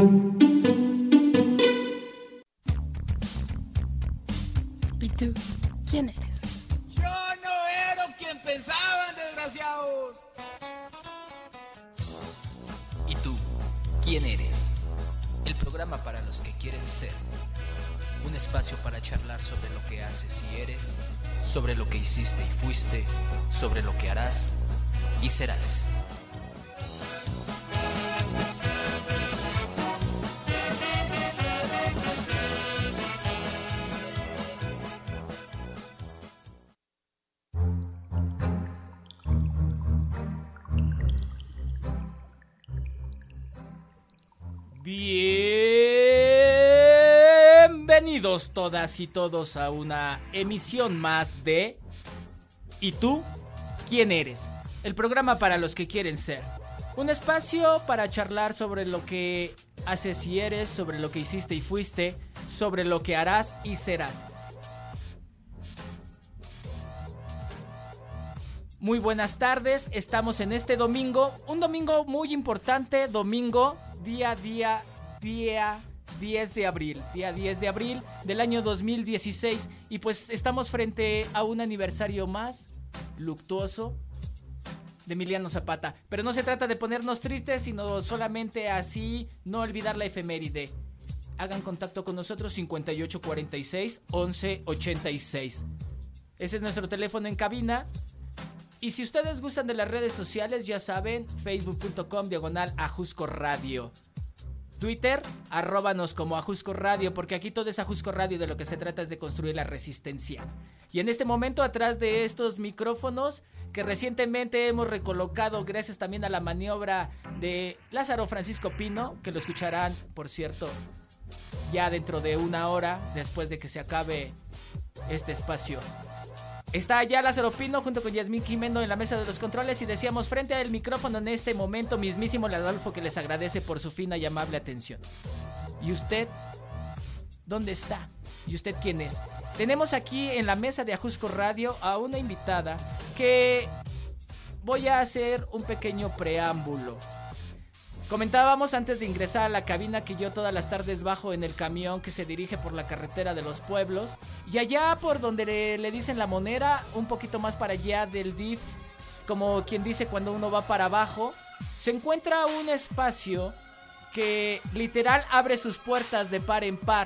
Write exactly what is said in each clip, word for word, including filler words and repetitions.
¿Y tú quién eres? Yo no era quien pensaban, desgraciados. ¿Y tú quién eres? El programa para los que quieren ser. Un espacio para charlar sobre lo que haces y eres, sobre lo que hiciste y fuiste, sobre lo que harás y serás. Bienvenidos todas y todos a una emisión más de ¿Y tú quién eres? El programa para los que quieren ser. Un espacio para charlar sobre lo que haces y eres, sobre lo que hiciste y fuiste, sobre lo que harás y serás. Muy buenas tardes, estamos en este domingo, un domingo muy importante, domingo, día, día, día diez de abril, día diez de abril del año dos mil dieciséis, y pues estamos frente a un aniversario más luctuoso de Emiliano Zapata, pero no se trata de ponernos tristes, sino solamente así no olvidar la efeméride. Hagan contacto con nosotros cincuenta y ocho cuarenta y seis once ochenta y seis. Ese es nuestro teléfono en cabina. Y si ustedes gustan de las redes sociales, ya saben, facebook punto com diagonal Ajusco Radio. Twitter, arróbanos como Ajusco Radio, porque aquí todo es Ajusco Radio, de lo que se trata es de construir la resistencia. Y en este momento, atrás de estos micrófonos, que recientemente hemos recolocado gracias también a la maniobra de Lázaro Francisco Pino, que lo escucharán, por cierto, ya dentro de una hora, después de que se acabe este espacio. Está allá Lázaro Pino junto con Yasmín Jimeno en la mesa de los controles, y decíamos frente al micrófono en este momento mismísimo Adolfo, que les agradece por su fina y amable atención. ¿Y usted dónde está? ¿Y usted quién es? Tenemos aquí en la mesa de Ajusco Radio a una invitada que voy a hacer un pequeño preámbulo. Comentábamos antes de ingresar a la cabina que yo todas las tardes bajo en el camión que se dirige por la carretera de los pueblos, y allá por donde le, le dicen La Monera, un poquito más para allá del D I F, como quien dice cuando uno va para abajo, se encuentra un espacio que literal abre sus puertas de par en par.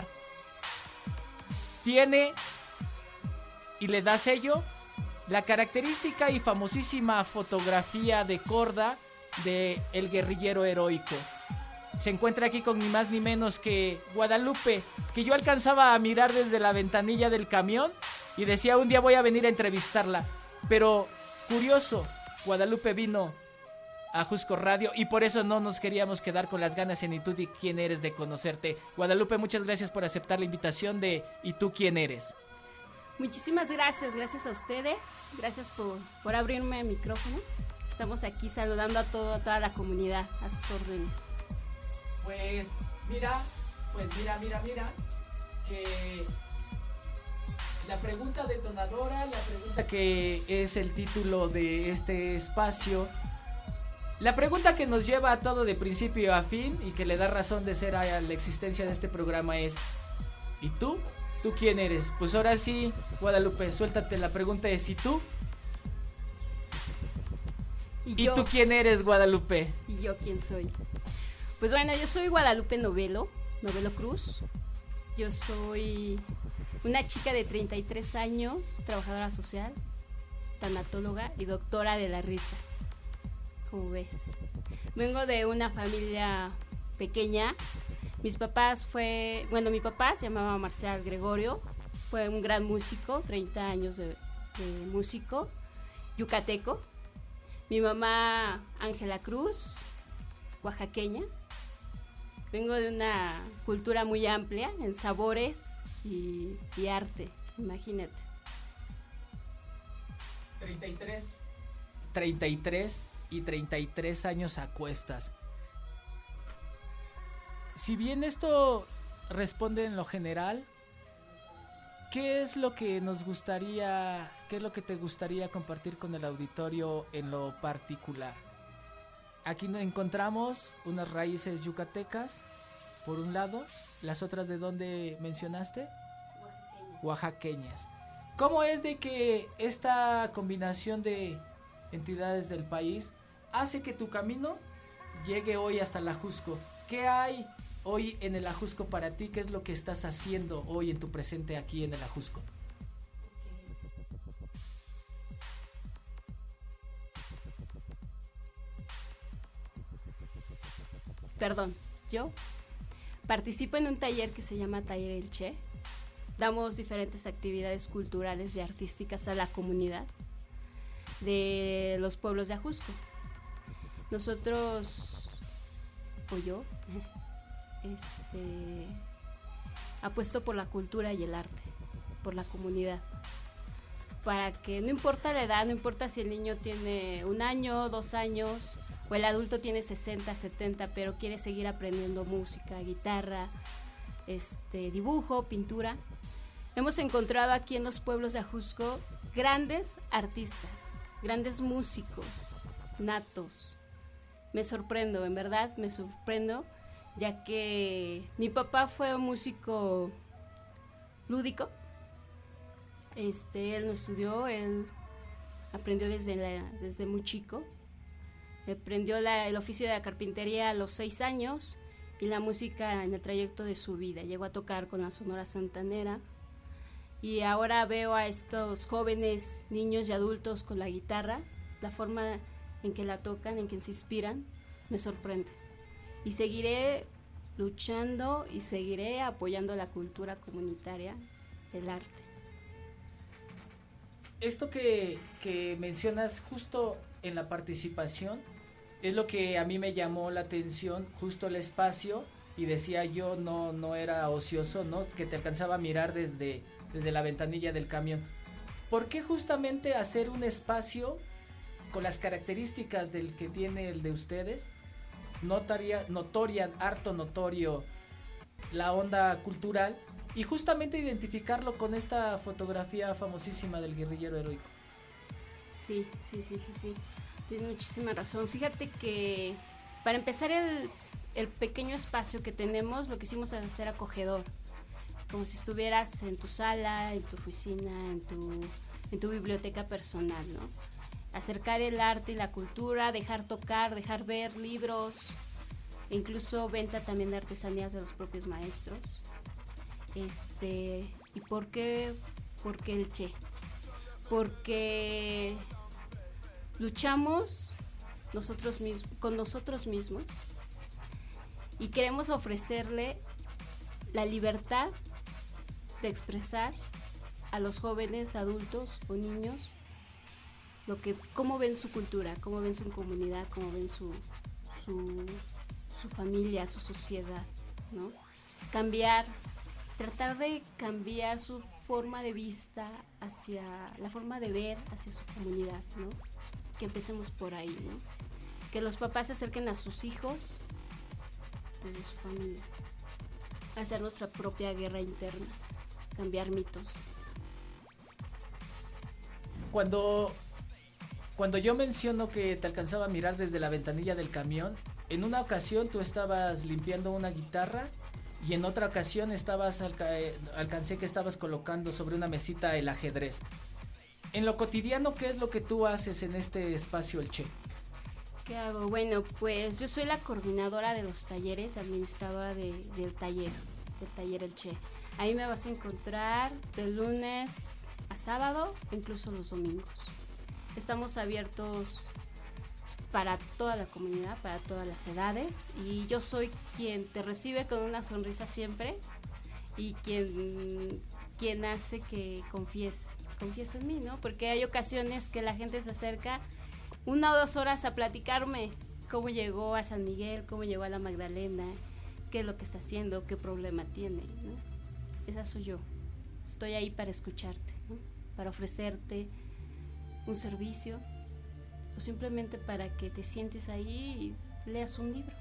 Tiene y le da sello la característica y famosísima fotografía de Korda de El Guerrillero Heroico. Se encuentra aquí con ni más ni menos que Guadalupe, que yo alcanzaba a mirar desde la ventanilla del camión y decía, un día voy a venir a entrevistarla. Pero curioso, Guadalupe vino a Ajusco Radio y por eso no nos queríamos quedar con las ganas en ¿Y tú quién eres? De conocerte. Guadalupe, muchas gracias por aceptar la invitación de ¿Y tú quién eres? Muchísimas gracias, gracias a ustedes, gracias por, por abrirme el micrófono. Estamos aquí saludando a, todo, a toda la comunidad, a sus órdenes. Pues mira, pues mira, mira, mira, que la pregunta detonadora, la pregunta que es el título de este espacio, la pregunta que nos lleva a todo de principio a fin y que le da razón de ser a la existencia de este programa es ¿y tú? ¿Tú quién eres? Pues ahora sí, Guadalupe, suéltate, la pregunta es ¿y tú? ¿Y, ¿Y tú quién eres, Guadalupe? ¿Y yo quién soy? Pues bueno, yo soy Guadalupe Novelo, Novelo Cruz. Yo soy una chica de treinta y tres años, trabajadora social, tanatóloga y doctora de la risa. Como ves, vengo de una familia pequeña. Mis papás fue, bueno, mi papá se llamaba Marcial Gregorio, fue un gran músico, treinta años de, de músico, yucateco. Mi mamá, Ángela Cruz, oaxaqueña. Vengo de una cultura muy amplia en sabores y, y arte, imagínate. treinta y tres, treinta y tres y treinta y tres años a cuestas. Si bien esto responde en lo general, ¿qué es lo que nos gustaría, qué es lo que te gustaría compartir con el auditorio en lo particular? Aquí nos encontramos unas raíces yucatecas, por un lado, las otras de dónde mencionaste? Oaxaqueña. Oaxaqueñas. ¿Cómo es de que esta combinación de entidades del país hace que tu camino llegue hoy hasta el Ajusco? ¿Qué hay hoy en el Ajusco para ti? ¿Qué es lo que estás haciendo hoy en tu presente aquí en el Ajusco? Perdón, yo participo en un taller que se llama Taller El Che. Damos diferentes actividades culturales y artísticas a la comunidad de los pueblos de Ajusco. Nosotros, o yo, este, apuesto por la cultura y el arte, por la comunidad, para que no importa la edad, no importa si el niño tiene un año, dos años, o el adulto tiene sesenta, setenta, pero quiere seguir aprendiendo música, guitarra, este, dibujo, pintura. Hemos encontrado aquí en los pueblos de Ajusco grandes artistas, grandes músicos, natos. Me sorprendo, en verdad me sorprendo, ya que mi papá fue un músico lúdico. Este, él no estudió, él aprendió desde, la, desde muy chico. Aprendió la, el oficio de la carpintería a los seis años y la música en el trayecto de su vida. Llegó a tocar con la Sonora Santanera. Y ahora veo a estos jóvenes, niños y adultos con la guitarra, la forma en que la tocan, en que se inspiran, me sorprende. Y seguiré luchando y seguiré apoyando la cultura comunitaria, el arte. Esto que, que mencionas justo en la participación es lo que a mí me llamó la atención, justo el espacio, y decía yo no, no era ocioso, ¿no? Que te alcanzaba a mirar desde... desde la ventanilla del camión. ¿Por qué justamente hacer un espacio con las características del que tiene el de ustedes? Notaria, notoria, harto notorio la onda cultural y justamente identificarlo con esta fotografía famosísima del guerrillero heroico. Sí, sí, sí, sí, sí. Tienes muchísima razón. Fíjate que para empezar el, el pequeño espacio que tenemos lo quisimos hacer acogedor. Como si estuvieras en tu sala, en tu oficina, en tu, en tu biblioteca personal, ¿no? Acercar el arte y la cultura, dejar tocar, dejar ver libros, e incluso venta también de artesanías de los propios maestros. Este, ¿y por qué? ¿Por qué el Che? Porque luchamos nosotros mismos, con nosotros mismos y queremos ofrecerle la libertad de expresar a los jóvenes, adultos o niños lo que, cómo ven su cultura, cómo ven su comunidad, cómo ven su, su, su familia, su sociedad, ¿no? Cambiar, tratar de cambiar su forma de vista hacia, la forma de ver hacia su comunidad, ¿no? Que empecemos por ahí, ¿no? Que los papás se acerquen a sus hijos desde su familia, hacer nuestra propia guerra interna, cambiar mitos. Cuando, cuando yo menciono que te alcanzaba a mirar desde la ventanilla del camión, en una ocasión tú estabas limpiando una guitarra y en otra ocasión estabas alca- alcancé que estabas colocando sobre una mesita el ajedrez. En lo cotidiano, ¿qué es lo que tú haces en este espacio El Che? ¿Qué hago? Bueno, pues yo soy la coordinadora de los talleres, administradora de, del taller, del taller El Che. Ahí me vas a encontrar de lunes a sábado, incluso los domingos. Estamos abiertos para toda la comunidad, para todas las edades, y yo soy quien te recibe con una sonrisa siempre y quien, quien hace que confíes, confíes en mí, ¿no? Porque hay ocasiones que la gente se acerca una o dos horas a platicarme cómo llegó a San Miguel, cómo llegó a la Magdalena, qué es lo que está haciendo, qué problema tiene, ¿no? Esa soy yo. Estoy ahí para escucharte, ¿no? Para ofrecerte un servicio o simplemente para que te sientes ahí y leas un libro.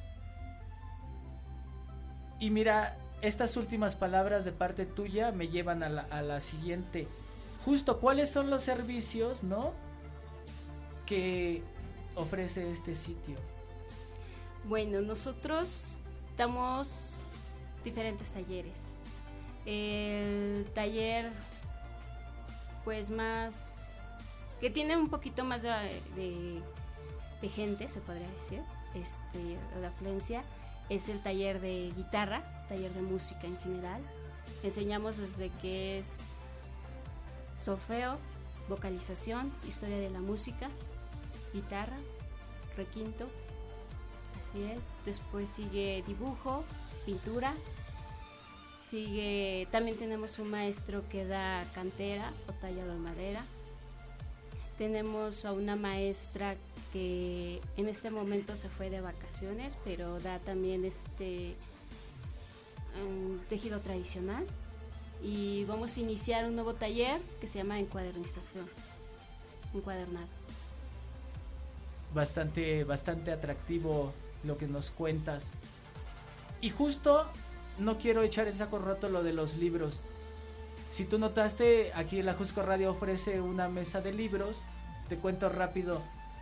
Y mira, estas últimas palabras de parte tuya me llevan a la, a la siguiente. Justo, ¿cuáles son los servicios, no, que ofrece este sitio? Bueno, nosotros damos diferentes talleres. El taller, pues más, que tiene un poquito más de, de, de gente, se podría decir, este, de afluencia, es el taller de guitarra, taller de música en general. Enseñamos desde que es solfeo, vocalización, historia de la música, guitarra, requinto, así es. Después sigue dibujo, pintura, sigue, también tenemos un maestro que da cantera o tallado de madera. Tenemos a una maestra que en este momento se fue de vacaciones, pero da también este um, tejido tradicional. Y vamos a iniciar un nuevo taller que se llama encuadernización, encuadernado. Bastante, bastante atractivo lo que nos cuentas. Y justo no quiero echar en saco roto lo de los libros. Si tú notaste, aquí la Jusco Radio ofrece una mesa de libros. Te cuento rápido.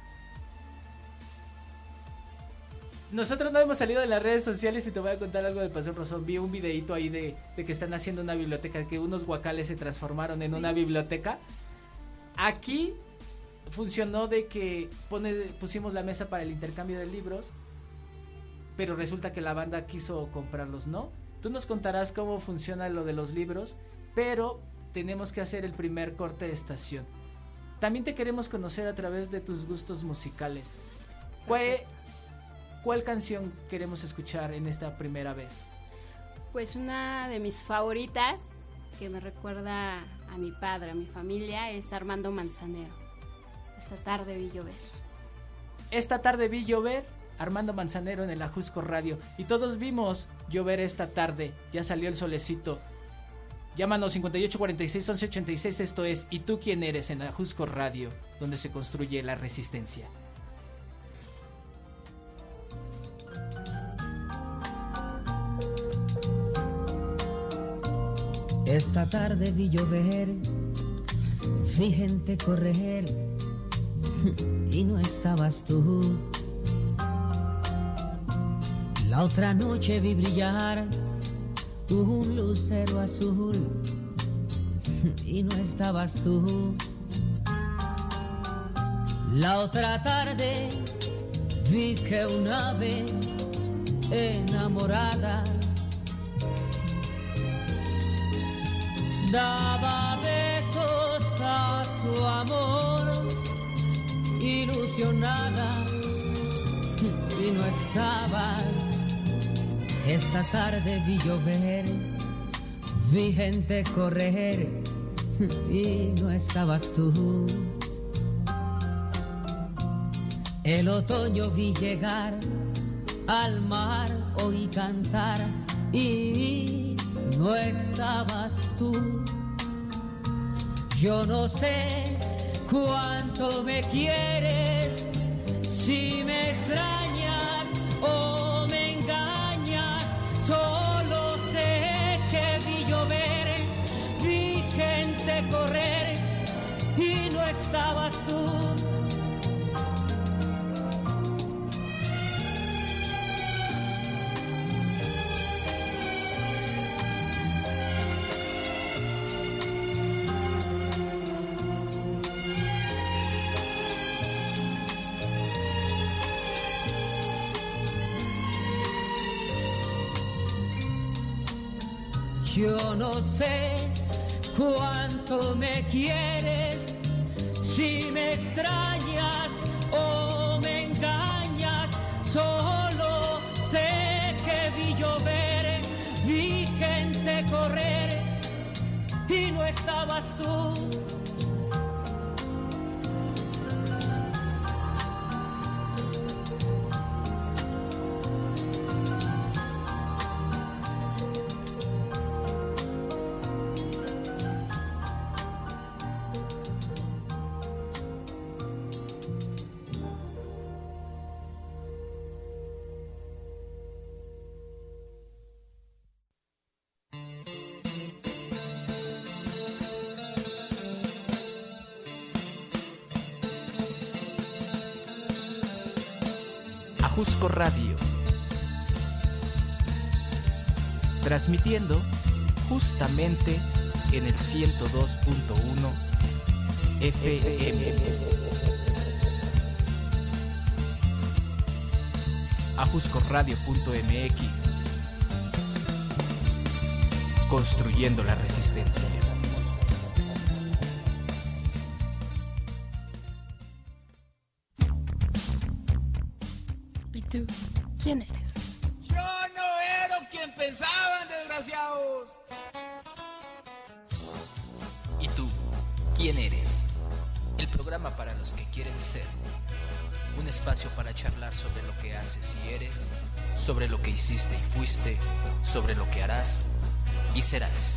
Nosotros no hemos salido de las redes sociales y te voy a contar algo de Pasión Rosón. Vi un videito ahí de, de que están haciendo una biblioteca, que unos guacales se transformaron en sí. una biblioteca. Aquí funcionó de que pone, pusimos la mesa para el intercambio de libros, pero resulta que la banda quiso comprarlos, ¿no? Tú nos contarás cómo funciona lo de los libros, pero tenemos que hacer el primer corte de estación. También te queremos conocer a través de tus gustos musicales. ¿Cuál, cuál canción queremos escuchar en esta primera vez? Pues una de mis favoritas, que me recuerda a mi padre, a mi familia, es Armando Manzanero. Esta tarde vi llover. Esta tarde vi llover, Armando Manzanero en el Ajusco Radio. Y todos vimos llover esta tarde. Ya salió el solecito. Llámanos cincuenta y ocho cuarenta y seis once ochenta y seis. Esto es ¿Y tú quién eres? En Ajusco Radio, donde se construye la resistencia. Esta tarde vi llover, vi gente correr y no estabas tú. La otra noche vi brillar un lucero azul y no estabas tú. La otra tarde vi que un ave enamorada daba besos a su amor, ilusionada, y no estabas. Esta tarde vi llover, vi gente correr, y no estabas tú. El otoño vi llegar, al mar oí cantar, y no estabas tú. Yo no sé cuánto me quieres, si me extrañas o me engañas. Solo sé que vi llover, vi gente correr y no estabas tú. Yo no sé cuánto me quieres, si me extrañas o me engañas. Solo sé que vi llover, vi gente correr y no estabas tú. Ajusco Radio. transmitiendo justamente en el ciento dos punto uno F M. ajuscoradio punto m x, construyendo la resistencia. ¿Y tú quién eres? Yo no era quien pensaban, desgraciados. ¿Y tú quién eres? El programa para los que quieren ser. Un espacio para charlar sobre lo que haces y eres, sobre lo que hiciste y fuiste, sobre lo que harás y serás.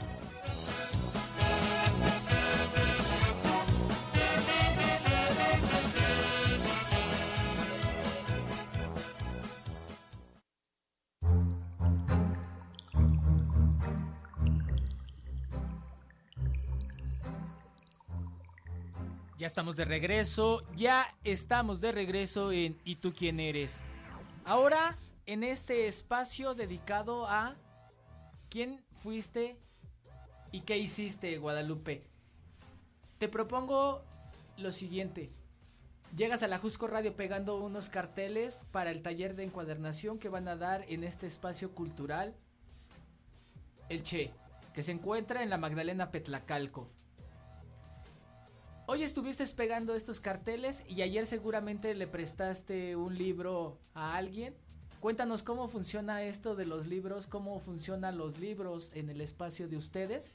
Ya estamos de regreso, ya estamos de regreso en ¿Y tú quién eres? Ahora en este espacio dedicado a ¿quién fuiste y qué hiciste, Guadalupe? Te propongo lo siguiente. Llegas a la Jusco Radio pegando unos carteles para el taller de encuadernación que van a dar en este espacio cultural El Che, que se encuentra en la Magdalena Petlacalco. Hoy estuviste pegando estos carteles y ayer seguramente le prestaste un libro a alguien. Cuéntanos cómo funciona esto de los libros, cómo funcionan los libros en el espacio de ustedes.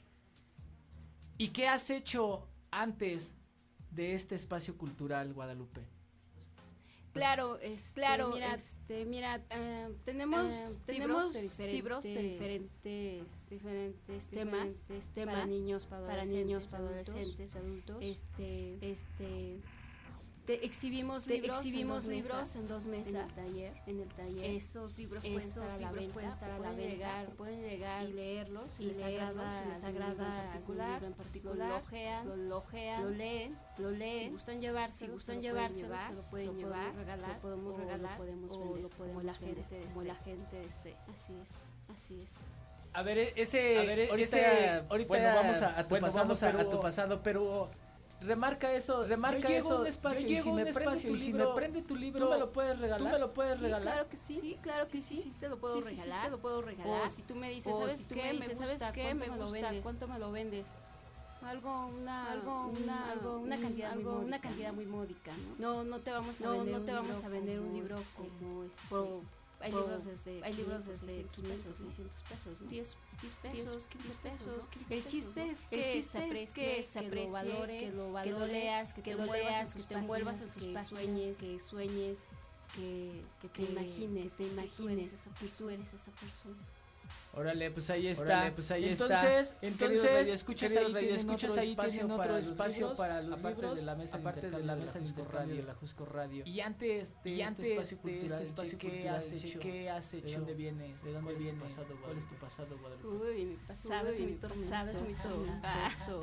¿Y qué has hecho antes de este espacio cultural, Guadalupe? Claro, es claro, mira, este, mira, uh, tenemos, uh, tenemos libros de diferentes, diferentes, diferentes temas, diferentes temas para niños, para adolescentes, para niños, para adolescentes, adultos. Este, este, te exhibimos te libros, exhibimos en dos libros mesas, en dos mesas, en el taller, en el taller. Esos libros pueden estar a la venta, pueden estar a la venta, llegar, pueden llegar y leerlos, y les agrada, si les agrada particular, en particular, lo lojean, lo lojean, lo leen, lo leen. Si gustan llevárselo, si gustan llevárselo, se lo pueden llevar, regalar, lo podemos regalar, lo podemos vender, lo podemos la gente, como la gente desee. Así es, así es. A ver, ese, a ver, ahorita, ese, ahorita, bueno, vamos a, a tu bueno, pasado, pero, a tu pasado, pero remarca eso, remarca yo eso. Un espacio, yo y si me espacio y si me prende tu libro, tú me lo puedes regalar. Tú me lo puedes sí, regalar. Claro que sí, sí claro que sí, sí, sí, te lo puedo sí, regalar. Sí, te lo puedo regalar. O si tú me dices, ¿sabes si qué? Me gusta, ¿sabes qué? Me gusta, ¿cuánto me lo vendes? Algo, una, algo, una, algo, una cantidad, algo, muy módica, una cantidad muy módica, ¿no? No, no te vamos a no, vender, no te vamos a vender un libro como este. Como Hay Pro, libros desde, hay libros desde quinientos, seiscientos pesos, ¿no? diez, diez pesos, quince pesos. ¿No? El chiste es que, el chiste se aprecie, que se aprecie, que lo valore, que lo, valore, que lo leas, que, que te, lo leas, que te envuelvas en sus páginas, sueñes, que sueñes, que, que te que, imagines, que te imagines que tú eres esa persona. Órale, pues ahí está. Órale, pues ahí entonces, está. Entonces, escuchas ahí, radio escuchas ahí tienen otro espacio para los aparte libros, de la mesa aparte de la mesa de intercambio de la Jusco Radio. Y antes de y este antes espacio de cultural, este espacio ¿qué cultural, has hecho? ¿Qué has hecho? ¿De dónde vienes? ¿De dónde vienes? Pasado, ¿cuál es tu pasado, Guadalupe? Uy, mi pasado es mi pasado es mi tormentazo.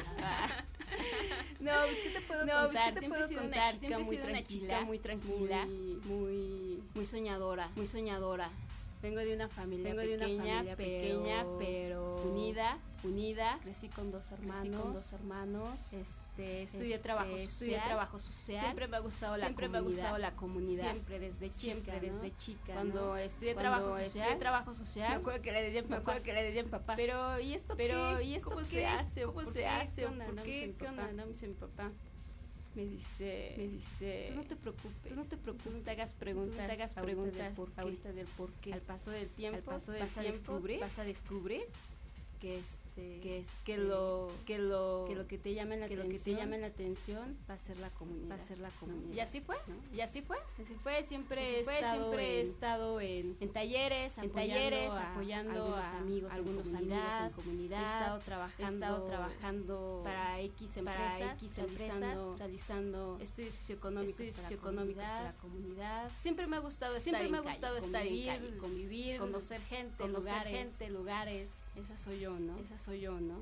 No, pues qué te puedo no, contar? ¿Qué te puedo contar? Siempre he sido una chica muy tranquila, muy muy soñadora, muy soñadora. Vengo de una familia, Vengo pequeña, de una familia pequeña, pero, pero unida, unida. Crecí con dos hermanos, crecí con dos hermanos. Este, estudié este, trabajo social, estudié trabajo social. Siempre me ha gustado la siempre comunidad. me ha gustado la comunidad. Siempre desde siempre chica, desde ¿no? chica. Cuando ¿no? estudié Cuando trabajo social, estudié trabajo social. Me acuerdo que le decía, me acuerdo que le decía a mi papá. Pero ¿y esto pero qué? ¿Y esto cómo qué? se hace? ¿Cómo se hace? ¿Por qué? ¿Qué onda? No me dice mi papá. Me dice, me dice, tú no te preocupes, tú no te preocupes, no te hagas preguntas, no te hagas preguntas ahorita del por qué. Al paso del tiempo, al paso del vas tiempo, a descubrir, vas a descubrir que este, que es que lo, que lo, que lo que te llame la que atención, lo que te llame la atención va a ser la comunidad, va a ser la comunidad. Y así fue, ¿no? Y así fue, así fue. Siempre he estado, siempre he estado en, en talleres, en talleres, apoyando a, a amigos, algunos en comunidad, amigos en comunidad. He estado trabajando, he estado trabajando para X empresas, para X empresas, realizando, realizando estudios socioeconómicos, estudios para, socioeconómicos para la comunidad. Siempre me ha gustado estar siempre me ha gustado estar en calle, convivir, conocer gente, conocer lugares, gente, lugares. Esa soy yo, ¿no? Esa soy yo, ¿no?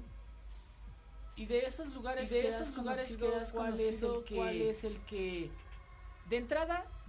Y de esos lugares, y de esos lugares que has conocido, ¿cuál es el que, cuál es el que de entrada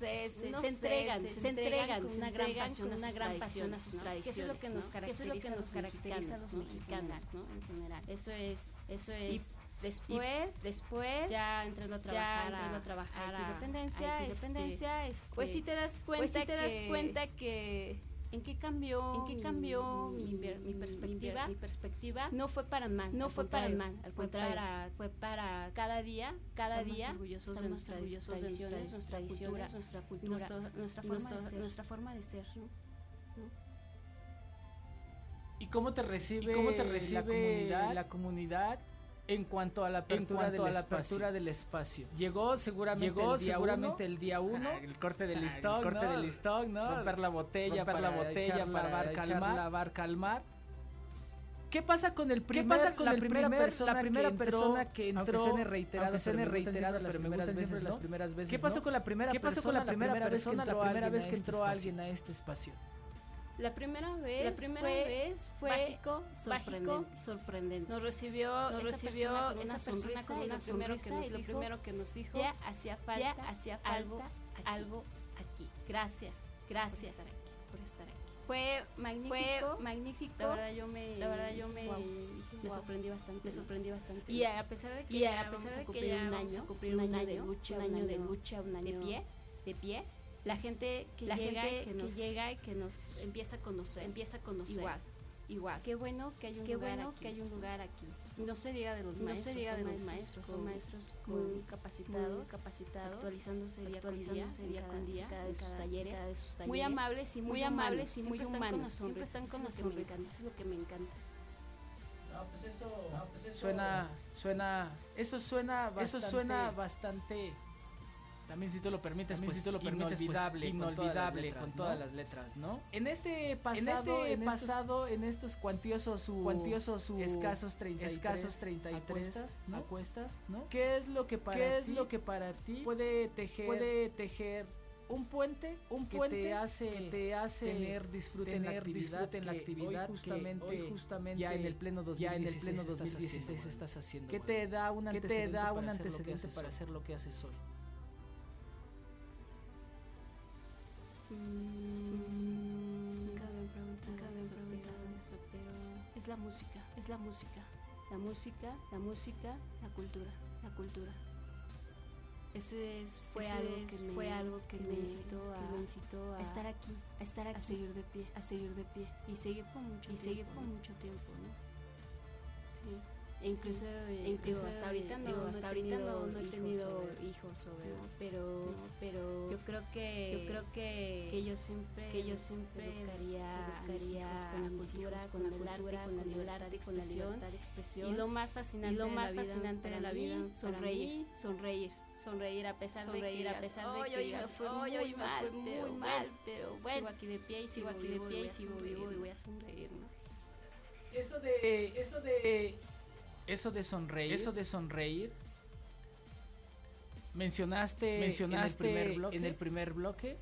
sé, se, no se sé, entregan, se, se, se entregan entregan con una gran pasión, con a una sus gran pasión a tradiciones, sus ¿no? tradiciones, Que eso es lo que nos ¿no? caracteriza, Que eso es lo que nos caracteriza a los mexicanos, mexicanos, ¿no? En general. Eso es, eso Y es. Después, después, ya entrando a trabajar, ya entrando a trabajar a a- dependencia, a dependencia, este, pues sí te das cuenta, pues sí te das que- cuenta que en qué cambió, en qué mi- cambió mi, mi- mi perspectiva, mi perspectiva. no fue para mal, No al fue para contrario, mal, al fue contrario. para, fue para cada día, cada Estamos día, orgullosos de estamos nuestras orgullosos de nuestras tradiciones, nuestra cultura, nuestra cultura, nuestra, nuestra forma nuestro- de ser, nuestra forma de ser, ¿no? ¿Y cómo te recibe, ¿Y cómo te recibe la comunidad, la comunidad en cuanto a la apertura, en cuanto del, a la espacio. apertura del espacio? Llegó seguramente Llegó el día seguramente uno, el día uno, ah, el corte de ah, el listón, corte ¿no? de listón, ¿no? Romper la botella, Romper para la botella echar para la bar echar calmar. la bar calmar. ¿Qué pasa con el primer, ¿Qué pasa con la el primera primer- persona, la primera que entró, persona que entró, aunque suene reiterado, aunque suene pero me gustan reiterado, siempre pero me las gustan primeras siempre veces, las ¿no? primeras veces, ¿Qué pasó ¿no? con la primera ¿Qué pasó persona, con la primera vez que persona, entró la primera alguien vez a que este entró espacio? alguien a este espacio? La primera vez, La primera fue vez fue mágico, sorprendente. mágico, sorprendente. Nos recibió, Nos nos recibió recibió esa esa persona persona con con una una primero que sonrisa nos y lo dijo, primero que nos dijo, ya hacía falta, ya hacía falta algo, aquí. algo aquí. Gracias, gracias Por estar aquí. por estar aquí. Fue magnífico, Fue magnífico. La verdad yo me, La verdad yo me, wow, me wow. sorprendí bastante. Me sorprendí bastante. Y a pesar de que y ya a vamos pesar a de que cumplir ya un vamos año, a cumplir un año de lucha, un año de lucha, un año de pie, de pie, la gente que la llega gente y que que nos llega y que nos empieza a conocer, empieza a conocer igual, igual. Qué bueno que hay un Qué lugar bueno aquí. que hay un lugar aquí. No se diga de los No maestros, se diga de son los maestros, son con- maestros muy muy capacitados, muy capacitados, actualizándose día con día, actualizándose día en cada- con día, en cada en de sus cada- talleres, cada de sus muy talleres, amables y muy, muy amables amables y muy siempre están con la humanos, siempre sonrisa, están con la eso es lo que me sonrisa, eso es lo que me encanta. No, pues eso, No, pues eso- suena, suena, eso suena, bastante, Eso suena bastante. También si tú lo permites, También pues si tú lo permites, pues, inolvidable, inolvidable con con todas todas las las letras, ¿no? En este pasado, En este en pasado, estos, en estos cuantiosos, u- cuantiosos u- escasos treinta y tres, escasos treinta y tres acuestas, ¿no? acuestas, ¿no? ¿Qué es lo que para ¿Qué es ti lo que para ti puede tejer, puede tejer un puente, un que puente te hace, que te hace tener disfrute en la tener actividad, disfrute en la que actividad hoy justamente, que hoy justamente ya en el pleno ya en el dos mil dieciséis pleno estás dos mil dieciséis haciendo, estás haciendo? ¿Qué Guadalupe? te da un ¿Qué te antecedente da un para hacer lo que antecedente haces para hoy? hacer lo que haces hoy? Mm, Nunca me han preguntado Nunca me han eso, preguntado pero- eso, pero es la música, es la música, la música, la música, la cultura, la cultura. Eso es, fue Eso algo es, que me, fue algo que que me- me incitó a, que me incitó a, a estar aquí, a estar aquí, a seguir de pie, a seguir de pie y seguir por mucho y tiempo, seguir por ¿no? mucho tiempo, ¿no? Sí. E incluso, eh, incluso, digo, hasta ahorita no, digo, no hasta he ahorita tenido no- no he hijos tenido o bebés, hijos o bebés, No, pero, no, pero yo creo que, yo creo que- que yo siempre, que yo siempre educaría, a mis educaría hijos con la a mis cultura, hijos con, con el el arte, arte, con la con el libertad arte, de con la expresión, libertad de expresión. y lo más fascinante, Y lo de más la vida fascinante para de la mí, vida, para sonreír, mí, sonreír, sonreír a pesar sonreír de que a digas, pesar de "Oy, que hoy me digas, fue "Oy, muy hoy me mal, fue pero muy bueno, mal, pero bueno, sigo aquí de pie y sigo aquí de pie y sigo vivo y voy a sonreír, ¿no?" Eso de, eso de, eso de sonreír, eso de sonreír. Mencionaste, Mencionaste en el primer bloque. en el primer bloque.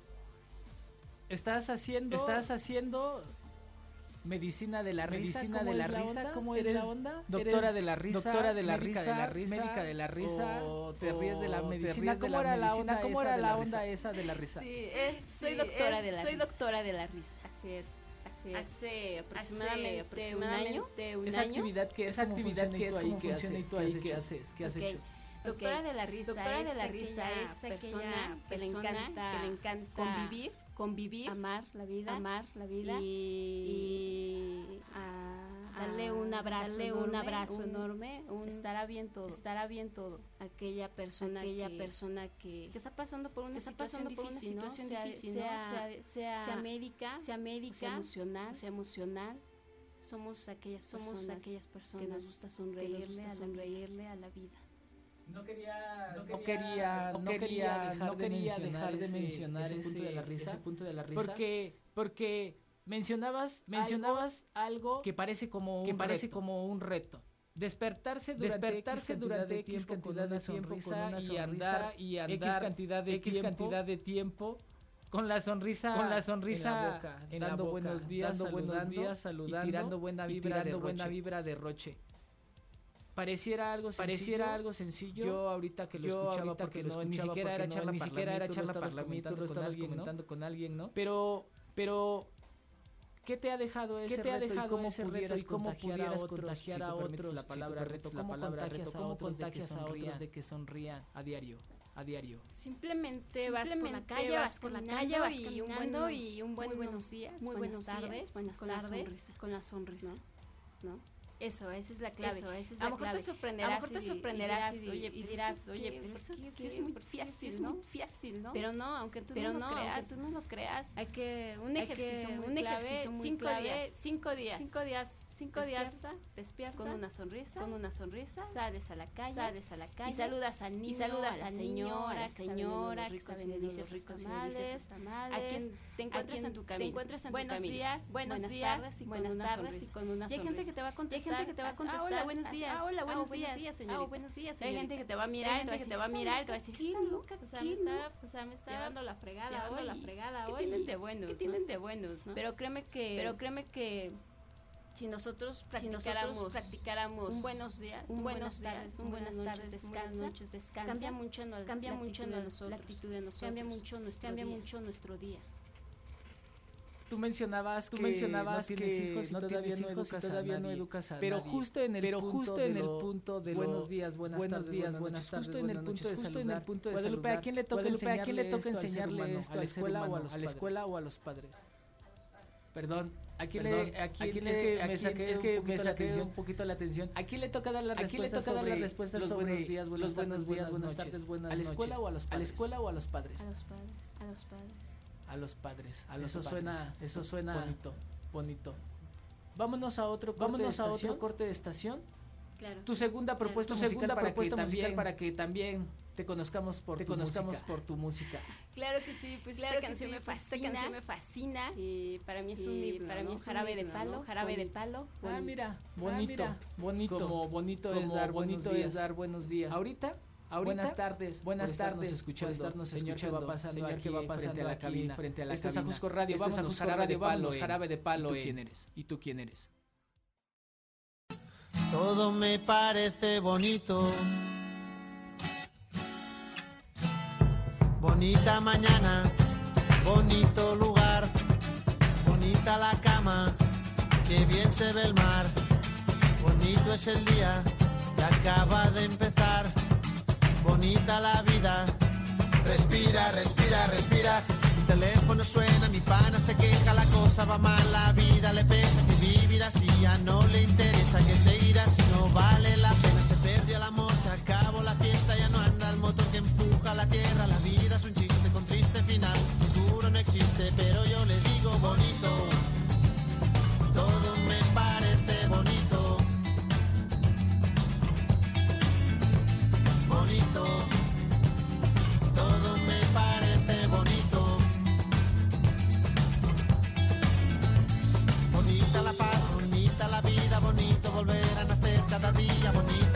Estás haciendo, Estás haciendo medicina de la risa, medicina ¿cómo de la es la risa, onda? ¿cómo es ¿Eres la onda? doctora ¿Eres de la risa, doctora de la médica risa, de la risa, médica de la risa, o te ríes de la o te medicina? ríes de ¿Cómo la era la medicina? onda? ¿Cómo esa era de la la onda risa? esa de la risa? Sí, es, soy Sí, doctora es- de la soy risa. doctora de la risa. Así es, así es. Hace aproximadamente, aproximadamente un año, un Esa año. actividad que es, Esa ¿cómo actividad funciona que y es, tú ahí, cómo ¿qué funciona y haces? tú ¿Qué ahí, has qué hecho? haces? ¿Qué has Ok. hecho? Doctora Ok. de la risa, Doctora de es la risa aquella es aquella persona que le persona encanta, que le encanta convivir, convivir, amar la vida, amar la vida y, y a darle un abrazo darle enorme, un abrazo un- enorme, un estará bien todo. estará bien todo. Aquella persona, Aquella que, persona que, que está pasando por una que está situación pasando por una difícil, ¿no? situación sea, difícil, ¿no? sea, Sea- sea, sea médica, sea médica, sea emocional, sea emocional, somos aquellas somos personas aquellas personas que nos gusta que sonreírle, nos gusta a, la sonreírle a la vida. No quería, No quería, no quería dejar no de quería mencionar dejar de ese- mencionar ese punto de la ese- risa, ese punto de la risa, porque porque mencionabas mencionabas algo que parece como que un parece reto. como un reto. Despertarse durante Despertarse X durante cantidad de X tiempo con cantidad una de tiempo con sonrisa una y sonrisa andar y X andar cantidad de X tiempo cantidad de tiempo con la sonrisa con la sonrisa en la boca, en dando la boca, buenos días, dando buenos saludando días, saludando y tirando buena y vibra tirando de buena roche. vibra de roche. Pareciera algo sencillo, Pareciera algo sencillo. Yo ahorita que lo Yo escuchaba ahorita porque que lo no, ni escuchaba siquiera porque era no, charla ni siquiera era charla parlamento, parlamento, tú lo lo estabas estabas comentando con alguien, ¿no? Pero pero ¿qué te ha dejado ese ¿Qué te ha reto y dejado cómo ese pudieras reto y cómo contagiar a pudieras otros, contagiar si a tú permites otros, la si tú palabra permites reto, la cómo palabra contagias reto, a cómo otros de que contagias a otros sonrían de que sonrían a diario, a diario? Simplemente, vas por la Simplemente calle, vas vas por la caminando calle, vas y un caminando buen- y un buen muy buenos días, muy buenas buenos días, tardes, buenas con la tardes, sonrisa, con la sonrisa, ¿no? Eso, esa es la clave. Eso, esa es a la lo mejor clave. te sorprenderás, A lo mejor te y- sorprenderás y, y- dirás, oye, y pero dirás, eso oye, qué, pero pues, eso qué, qué, sí es sí, muy porque sí fácil, es ¿no? muy fácil, ¿no? Pero no, aunque tú Pero no, no, lo creas, aunque tú no lo creas, hay que un hay ejercicio, que- muy un clave, ejercicio muy cinco clave, días, cinco días, cinco días, cinco despierta, días, despierta, con una sonrisa, con una sonrisa, sales a la calle, sales a la calle y saludas al niño, y saludas a la al señora, niño, a la que está vendiendo señora los que está ricos y vendiendo deliciosos los ricos y tamales, deliciosos tamales, a quien te encuentres quien en tu te camino. encuentres en tu Buenos camino. días, buenos buenas días, tardes y con buenas una tardes sonrisa. y con una Y hay gente sonrisa. que te va a Y hay contestar, gente que te va a ah, contestar, hola, buenos ah, días, hola, ah, buenos buenos días, días, señorita. ah, buenos días, Y hay gente señorita. que te va a Hay mirar, gente te va a que decir, te va a "Está mirar, loca, te va a decir, ¿qué está loca? loca, O sea, ¿qué me está, loca? o sea, me está Llevando la fregada llevando hoy, la fregada ¿qué hoy. tienen de buenos, ¿Qué no? tienen de buenos, no? Pero créeme que, Pero créeme que si nosotros si nosotros practicáramos, practicáramos un buenos días, un un buenos buenos días, tardes, un un buenas buenas tardes, tardes, un descansa, buenas noches, descansa, cambia mucho, no, cambia la mucho actitud de no- nosotros, la actitud de nosotros, cambia mucho nuestro cambia día. mucho nuestro día. Tú mencionabas Tú que mencionabas no tienes que hijos y no todavía tienes no hijos y educas a todavía no nadie. educas a Pero nadie. justo en el Pero punto justo de en el lo- punto de lo- buenos días, buenas buenos tardes, días, buenas buenas noches, tardes, justo en el buenas punto de noches, justo en el saludar. punto de Guadalupe, saludar. ¿a quién le toca Guadalupe, ¿a quién le enseñarle toca esto al ser enseñarle humano? esto ¿A la al ser escuela o a humano? los ¿A la padres? escuela o a los padres? Perdón, ¿a quién Perdón, le, a quién ¿a quién le- es que a me quién saqué es un que me poquito la saqué atención? un poquito la atención? ¿A quién le toca dar la ¿A quién le respuesta toca dar la sobre respuesta los sobre buenos días, buenas los buenos tardes, días, buenas buenas noches? tardes, buenas ¿A la escuela noches? o a los ¿A la padres? escuela o a los padres? A los padres, a los padres. A los padres. A los eso padres. suena, eso suena Bonito. bonito. Vámonos a otro corte Vámonos de a estación. otro corte de estación. Claro. Tu segunda propuesta Tu musical segunda para propuesta que musical también, para que también te conozcamos por te tu conozcamos música. por tu música. Claro que sí, pues Claro esta que canción sí, me pues esta fascina. canción me fascina. Y para mí es un Y himno, para mí ¿no? es un jarabe de himno, palo, ¿no? jarabe de Bonito. palo. Ah, bonito. mira, Bonito, bonito, bonito. Como bonito es Como dar buenos bonito días. es dar buenos días. Ahorita, Ahorita, buenas tardes, buenas por estarnos tardes, escuchando, por estarnos señor, escuchando, ¿qué va pasando señor, aquí ¿qué va pasando frente a la aquí cabina? frente a la Esto es cabina? Ajusco Radio, Esto es vámonos, Ajusco jarabe Radio, de palo, vámonos, en- jarabe de palo. ¿Y tú en- quién eres? ¿Y tú quién eres? Todo me parece bonito. Bonita mañana, bonito lugar, bonita la cama, que bien se ve el mar. Bonito es el día que acaba de empezar. Bonita la vida. Respira, respira, respira. Mi teléfono suena, mi pana se queja, la cosa va mal, la vida le pesa. Que vivir así ya no le interesa, que seguir así no vale la pena. Se perdió el amor, se acabó la fiesta, ya no anda el motor que empuja la tierra. La vida es un chiste con triste final, futuro no existe, pero yo le digo bonito. Todo me parece bonito. Bonito. Todo me parece bonito. Bonita la paz, bonita la vida, bonito volver a nacer cada día, bonita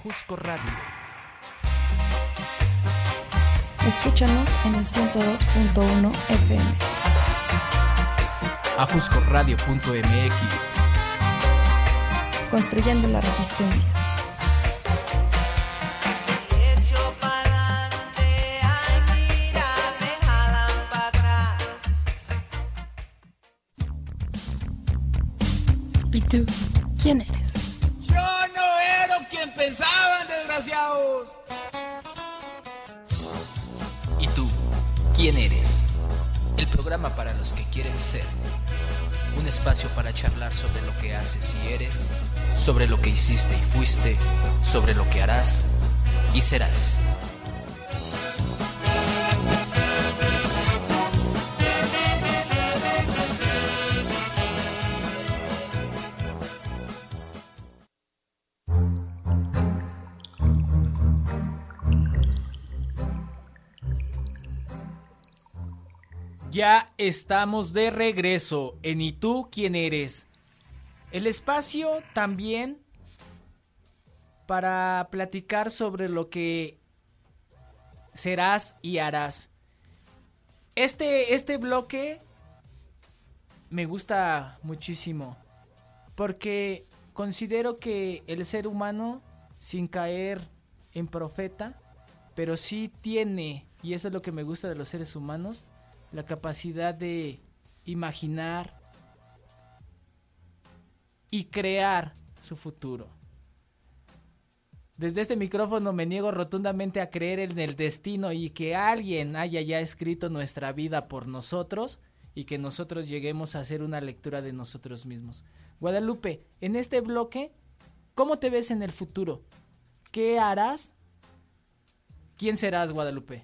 Ajusco Radio. Escúchanos en el ciento dos punto uno F M. ajusco radio punto m x. Construyendo la resistencia. ¿Y tú? ¿Quién eres? Yo no era quien pensaban, desgraciados. ¿Y tú? ¿Quién eres? El programa para los que quieren ser. Un espacio para charlar sobre lo que haces y eres, sobre lo que hiciste y fuiste, sobre lo que harás y serás. Ya estamos de regreso en ¿Y tú quién eres? El espacio también para platicar sobre lo que serás y harás. Este, este bloque me gusta muchísimo porque considero que el ser humano, sin caer en profeta, pero sí tiene, y eso es lo que me gusta de los seres humanos, la capacidad de imaginar y crear su futuro. Desde este micrófono me niego rotundamente a creer en el destino y que alguien haya ya escrito nuestra vida por nosotros y que nosotros lleguemos a hacer una lectura de nosotros mismos. Guadalupe, en este bloque, ¿cómo te ves en el futuro? ¿Qué harás? ¿Quién serás, Guadalupe?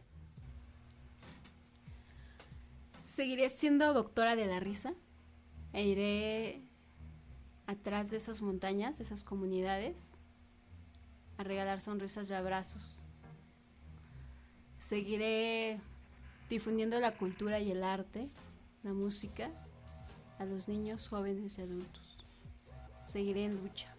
Seguiré siendo doctora de la risa e iré atrás de esas montañas, de esas comunidades, a regalar sonrisas y abrazos. Seguiré difundiendo la cultura y el arte, la música, a los niños, jóvenes y adultos. Seguiré en lucha.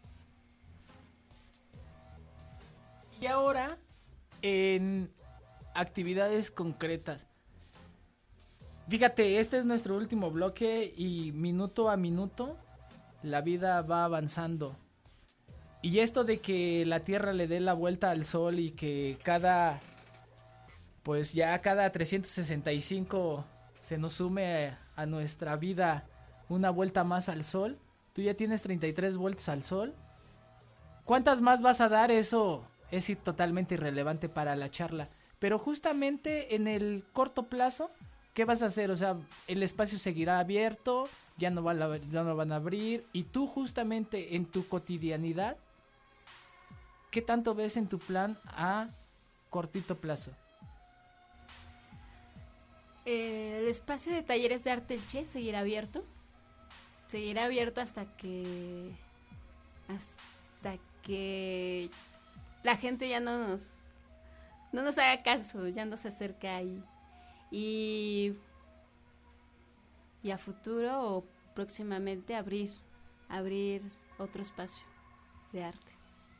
Y ahora, en actividades concretas. Fíjate, este es nuestro último bloque y minuto a minuto la vida va avanzando. Y esto de que la Tierra le dé la vuelta al Sol y que cada, pues ya cada trescientos sesenta y cinco se nos sume a nuestra vida una vuelta más al Sol. Tú ya tienes treinta y tres vueltas al Sol. ¿Cuántas más vas a dar? Eso es totalmente irrelevante para la charla. Pero justamente en el corto plazo, ¿qué vas a hacer? O sea, el espacio seguirá abierto, ya no, van a, ya no van a abrir. Y tú justamente en tu cotidianidad, ¿qué tanto ves en tu plan a cortito plazo? Eh, el espacio de talleres de arte El Che seguirá abierto. Seguirá abierto hasta que... Hasta que la gente ya no nos... No nos haga caso, ya no se acerca ahí. Y, y a futuro o próximamente abrir, abrir otro espacio de arte.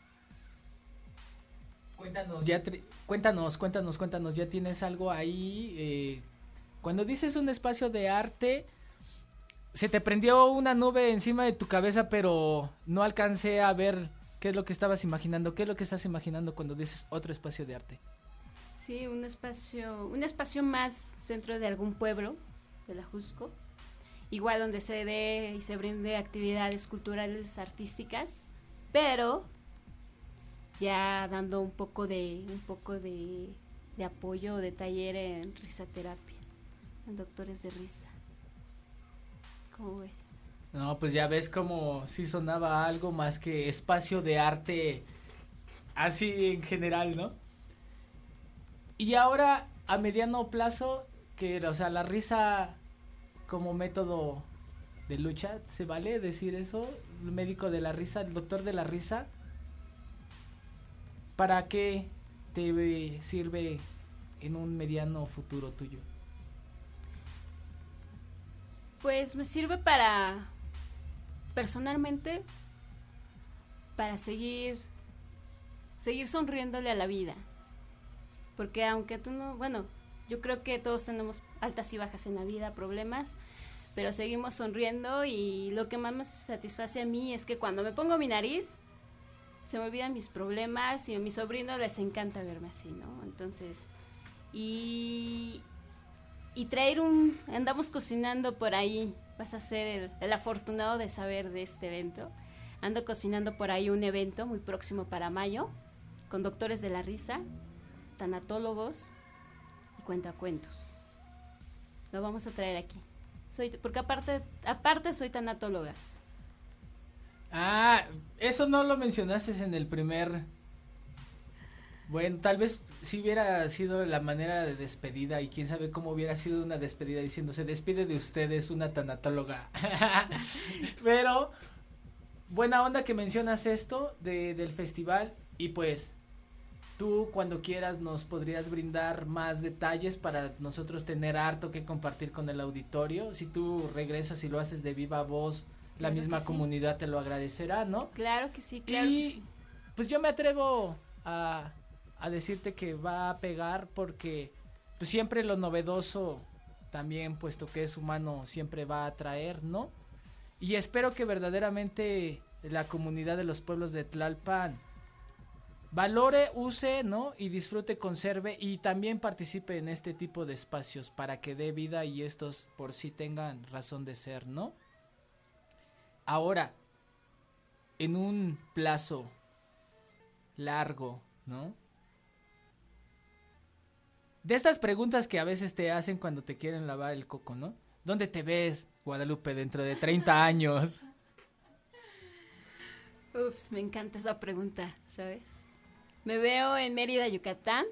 Cuéntanos, ya tri- cuéntanos, cuéntanos, cuéntanos, ya tienes algo ahí. Eh, cuando dices un espacio de arte, se te prendió una nube encima de tu cabeza, pero no alcancé a ver qué es lo que estabas imaginando. ¿Qué es lo que estás imaginando cuando dices otro espacio de arte? Sí, un espacio, un espacio más dentro de algún pueblo de la Ajusco, igual donde se dé y se brinde actividades culturales, artísticas, pero ya dando un poco de, un poco de, de apoyo o de taller en risaterapia, en doctores de risa. ¿Cómo ves? No, pues ya ves como si sonaba algo más que espacio de arte, así en general, ¿no? Y ahora, a mediano plazo, que, o sea, la risa como método de lucha, ¿se vale decir eso? El médico de la risa, el doctor de la risa, ¿para qué te sirve en un mediano futuro tuyo? Pues me sirve para, personalmente, para seguir seguir sonriéndole a la vida. Porque aunque tú no, bueno, yo creo que todos tenemos altas y bajas en la vida, problemas, pero seguimos sonriendo y lo que más me satisface a mí es que cuando me pongo mi nariz, se me olvidan mis problemas y a mis sobrinos les encanta verme así, ¿no? Entonces, y, y traer un, andamos cocinando por ahí, vas a ser el, el afortunado de saber de este evento. Ando cocinando por ahí un evento muy próximo para mayo, con doctores de la risa, tanatólogos y cuentacuentos. Lo vamos a traer aquí. Soy, porque aparte, aparte soy tanatóloga. Ah, eso no lo mencionaste en el primer. Bueno, tal vez si hubiera sido la manera de despedida y quién sabe cómo hubiera sido una despedida diciendo se despide de ustedes una tanatóloga. Pero buena onda que mencionas esto de, del festival y pues tú cuando quieras nos podrías brindar más detalles para nosotros tener harto que compartir con el auditorio. Si tú regresas y lo haces de viva voz, la Claro misma que sí. comunidad te lo agradecerá, ¿no? Claro que sí, claro y que sí. pues yo me atrevo a, a decirte que va a pegar porque pues siempre lo novedoso también, puesto que es humano, siempre va a atraer, ¿no? Y espero que verdaderamente la comunidad de los pueblos de Tlalpan valore, use, ¿no? Y disfrute, conserve y también participe en este tipo de espacios para que dé vida y estos por sí tengan razón de ser, ¿no? Ahora, en un plazo largo, ¿no? De estas preguntas que a veces te hacen cuando te quieren lavar el coco, ¿no? ¿Dónde te ves, Guadalupe, dentro de treinta años? Ups, me encanta esa pregunta, ¿sabes? Me veo en Mérida, Yucatán,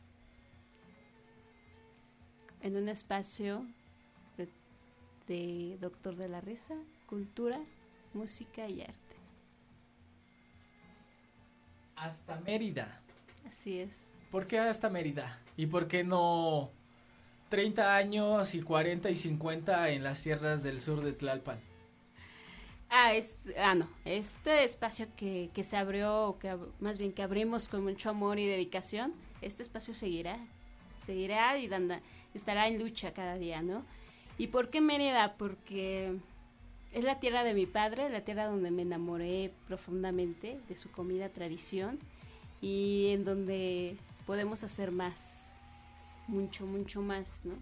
en un espacio de, de Doctor de la Risa, cultura, música y arte. Hasta Mérida. Así es. ¿Por qué hasta Mérida? ¿Y por qué no treinta años y cuarenta y cincuenta en las tierras del sur de Tlalpan? Ah, es, ah, no, este espacio que, que se abrió, que ab- más bien que abrimos con mucho amor y dedicación, este espacio seguirá, seguirá y danda- estará en lucha cada día, ¿no? ¿Y por qué Mérida? Porque es la tierra de mi padre, la tierra donde me enamoré profundamente de su comida, tradición, y en donde podemos hacer más, mucho, mucho más, ¿no?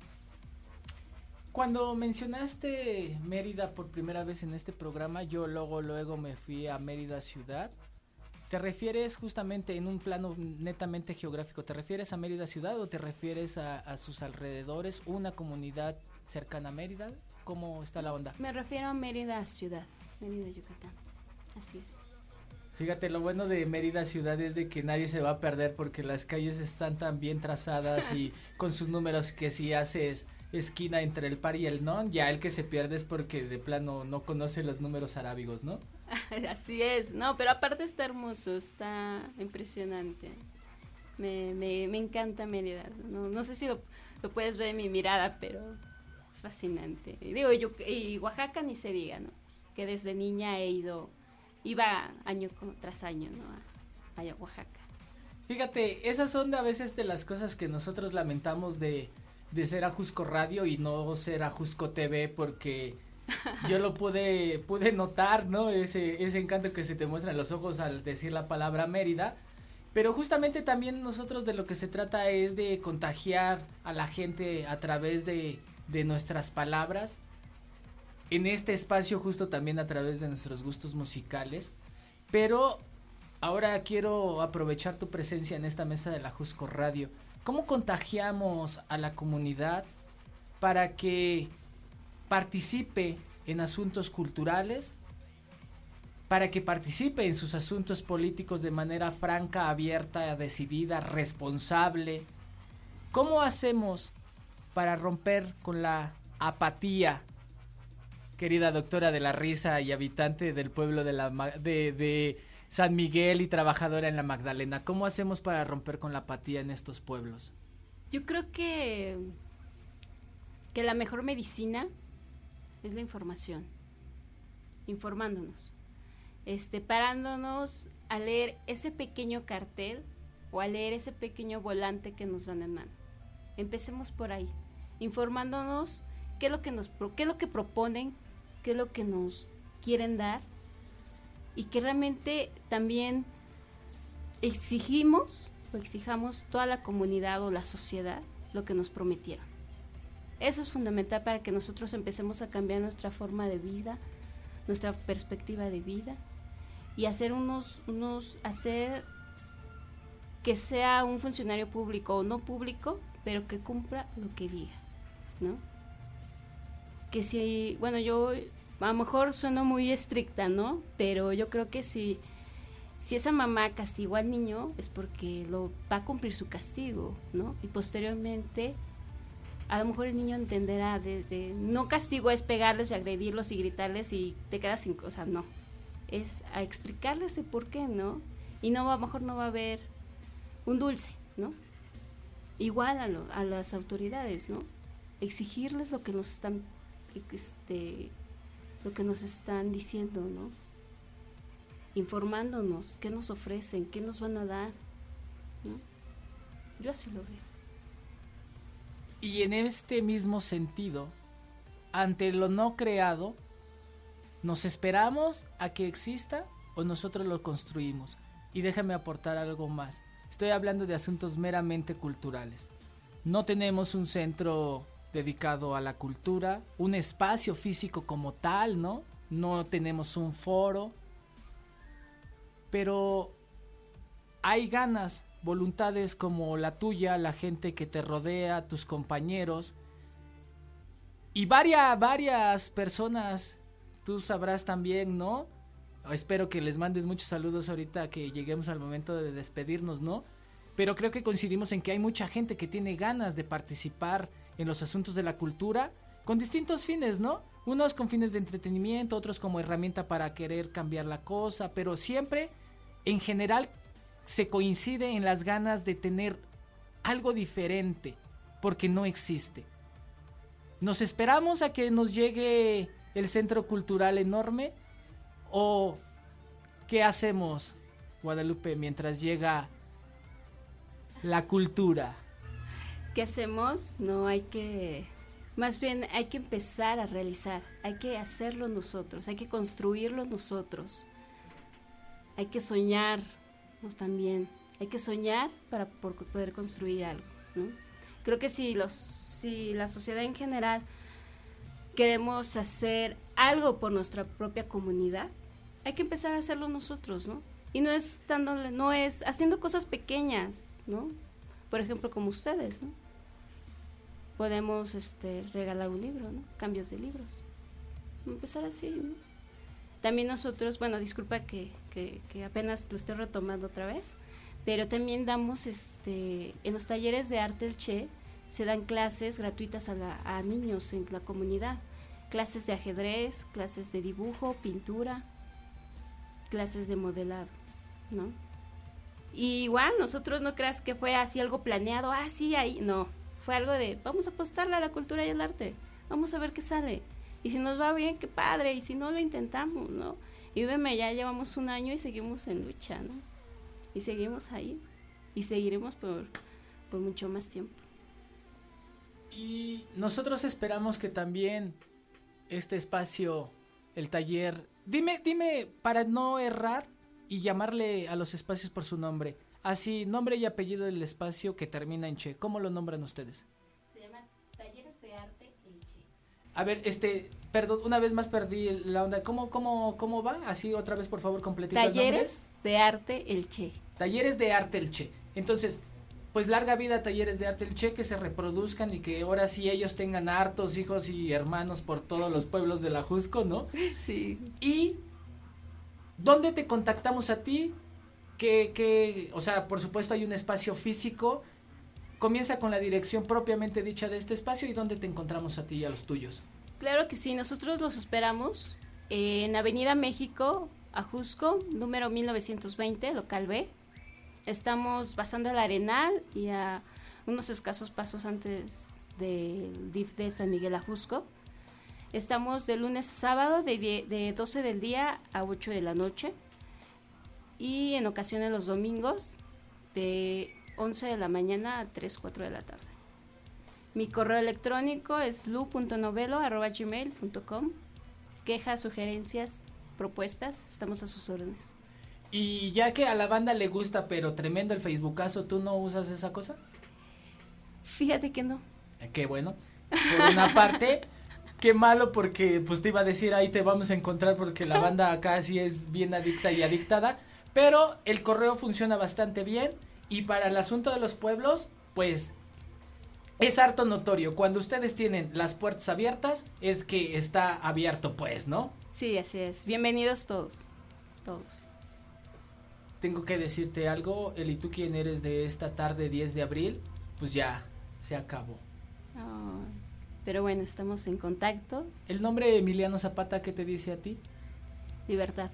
Cuando mencionaste Mérida por primera vez en este programa, yo luego, luego me fui a Mérida ciudad. ¿Te refieres justamente en un plano netamente geográfico? ¿Te refieres a Mérida ciudad o te refieres a, a sus alrededores, una comunidad cercana a Mérida? ¿Cómo está la onda? Me refiero a Mérida ciudad, Mérida, Yucatán, así es. Fíjate, lo bueno de Mérida ciudad es de que nadie se va a perder porque las calles están tan bien trazadas y con sus números que si haces esquina entre el par y el non, ya el que se pierde es porque de plano no conoce los números arábigos, ¿no? Así es, no, pero aparte está hermoso, está impresionante. Me, me, me encanta Mérida, no, no sé si lo, lo puedes ver en mi mirada, pero es fascinante. Y digo, yo, y Oaxaca ni se diga, ¿no? Que desde niña he ido, iba año tras año, ¿no? A, a Oaxaca. Fíjate, esas son a veces de las cosas que nosotros lamentamos de, de ser Ajusco Radio y no ser Ajusco T V porque yo lo pude, pude notar, ¿no? Ese, ese encanto que se te muestra en los ojos al decir la palabra Mérida. Pero justamente también nosotros de lo que se trata es de contagiar a la gente a través de, de nuestras palabras. En este espacio justo también a través de nuestros gustos musicales. Pero ahora quiero aprovechar tu presencia en esta mesa de la Ajusco Radio. ¿Cómo contagiamos a la comunidad para que participe en asuntos culturales, para que participe en sus asuntos políticos de manera franca, abierta, decidida, responsable? ¿Cómo hacemos para romper con la apatía, querida doctora de la risa y habitante del pueblo de, la, de, de San Miguel y trabajadora en la Magdalena? ¿Cómo hacemos para romper con la apatía en estos pueblos? Yo creo que, que la mejor medicina es la información, informándonos, este, parándonos a leer ese pequeño cartel o a leer ese pequeño volante que nos dan en mano. Empecemos por ahí, informándonos qué es lo que nos qué es lo que proponen, qué es lo que nos quieren dar y que realmente también exigimos o exijamos toda la comunidad o la sociedad lo que nos prometieron. Eso es fundamental para que nosotros empecemos a cambiar nuestra forma de vida, nuestra perspectiva de vida y hacer unos, unos, hacer que sea un funcionario público o no público, pero que cumpla lo que diga, ¿no? Que si, bueno, yo a lo mejor sueno muy estricta, ¿no? Pero yo creo que si, si esa mamá castigó al niño es porque lo va a cumplir su castigo, ¿no? Y posteriormente a lo mejor el niño entenderá de, de no castigo es pegarles y agredirlos y gritarles y te quedas sin cosa, no. Es a explicarles el por qué, ¿no? Y no, a lo mejor no va a haber un dulce, ¿no? Igual a, lo, a las autoridades, ¿no? Exigirles lo que nos están, este, lo que nos están diciendo, ¿no? Informándonos, qué nos ofrecen, qué nos van a dar, ¿no? Yo así lo veo. Y en este mismo sentido, ante lo no creado, ¿nos esperamos a que exista o nosotros lo construimos? Y déjame aportar algo más. Estoy hablando de asuntos meramente culturales. No tenemos un centro dedicado a la cultura, un espacio físico como tal, ¿no? No tenemos un foro. Pero hay ganas, voluntades como la tuya, la gente que te rodea, tus compañeros. Y varias, varias personas, tú sabrás también, ¿no? Espero que les mandes muchos saludos ahorita que lleguemos al momento de despedirnos, ¿no? Pero creo que coincidimos en que hay mucha gente que tiene ganas de participar en los asuntos de la cultura con distintos fines, ¿no? Unos con fines de entretenimiento, otros como herramienta para querer cambiar la cosa, pero siempre, en general, se coincide en las ganas de tener algo diferente, porque no existe. ¿Nos esperamos a que nos llegue el centro cultural enorme? ¿O qué hacemos, Guadalupe, mientras llega la cultura? ¿Qué hacemos? No, hay que, más bien hay que empezar a realizar, hay que hacerlo nosotros, hay que construirlo nosotros, hay que soñar también, hay que soñar para por poder construir algo, ¿no? Creo que si los, si la sociedad en general queremos hacer algo por nuestra propia comunidad, hay que empezar a hacerlo nosotros, ¿no? Y no es dándole, no es haciendo cosas pequeñas, ¿no? Por ejemplo, como ustedes, ¿no? Podemos este, regalar un libro, ¿no? Cambios de libros. Empezar así, ¿no? También nosotros, bueno, disculpa que, que, que apenas lo estoy retomando otra vez, pero también damos, este, en los talleres de arte El Che, se dan clases gratuitas a, la, a niños en la comunidad, clases de ajedrez, clases de dibujo, pintura, clases de modelado, ¿no? Y igual, nosotros no creas que fue así algo planeado, ah, sí, ahí, no, fue algo de, vamos a apostarle a la cultura y al arte, vamos a ver qué sale, y si nos va bien, qué padre, y si no, lo intentamos, ¿no? Y veme, ya llevamos un año y seguimos en lucha, ¿no? Y seguimos ahí, y seguiremos por, por mucho más tiempo. Y nosotros esperamos que también este espacio, el taller, dime, dime, para no errar y llamarle a los espacios por su nombre, así, nombre y apellido del espacio que termina en Che, ¿cómo lo nombran ustedes? Se llama Talleres de Arte El Che. A ver, este, perdón, una vez más perdí la onda, ¿cómo, cómo, cómo va? Así otra vez, por favor, completito el nombre. Talleres de Arte El Che. Talleres de Arte El Che. Entonces, pues larga vida a Talleres de Arte El Che, que se reproduzcan y que ahora sí ellos tengan hartos hijos y hermanos por todos los pueblos de la Jusco, ¿no? Sí. Y ¿dónde te contactamos a ti? Que, que, o sea, por supuesto hay un espacio físico. Comienza con la dirección propiamente dicha de este espacio y ¿dónde te encontramos a ti y a los tuyos? Claro que sí, nosotros los esperamos en Avenida México, Ajusco, número mil novecientos veinte, local B. Estamos pasando el Arenal y a unos escasos pasos antes del D I F de San Miguel Ajusco. Estamos de lunes a sábado de, de doce del día a ocho de la noche. y en ocasiones los domingos de once de la mañana a tres, cuatro de la tarde. Mi correo electrónico es lu punto novelo arroba gmail punto com. Quejas, sugerencias, propuestas, estamos a sus órdenes. Y ya que a la banda le gusta, pero tremendo el Facebookazo, ¿tú no usas esa cosa? Fíjate que no. Eh, Qué bueno. Por una parte, qué malo porque pues te iba a decir ahí te vamos a encontrar porque la banda acá sí es bien adicta y adictada, pero el correo funciona bastante bien y para el asunto de los pueblos, pues es harto notorio. Cuando ustedes tienen las puertas abiertas es que está abierto pues, ¿no? Sí, así es. Bienvenidos todos, todos. Tengo que decirte algo, Eli, ¿tú quién eres de esta tarde diez de abril? Pues ya, se acabó. Oh, pero bueno, estamos en contacto. ¿El nombre de Emiliano Zapata qué te dice a ti? Libertad.